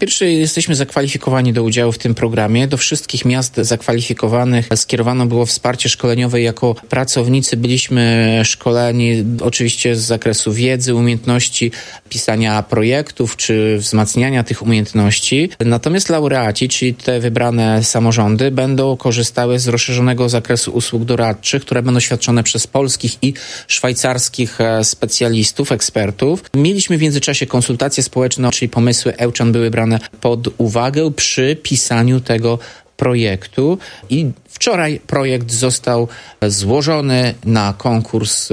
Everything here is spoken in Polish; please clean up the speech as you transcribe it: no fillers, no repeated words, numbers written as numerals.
pierwsze jesteśmy zakwalifikowani do udziału w tym programie. Do wszystkich miast zakwalifikowanych skierowane było wsparcie szkoleniowe. Jako pracownicy byliśmy szkoleni oczywiście z zakresu wiedzy, umiejętności pisania projektów czy wzmacniania tych umiejętności. Natomiast laureaci, czyli te wybrane samorządy, będą korzystały z rozszerzonego zakresu usług doradczych, które będą świadczone przez polskich i szwajcarskich specjalistów, ekspertów. Mieliśmy w międzyczasie konsultacje społeczne, czyli pomysły Ełczan były brane pod uwagę przy pisaniu tego projektu i wczoraj projekt został złożony na konkurs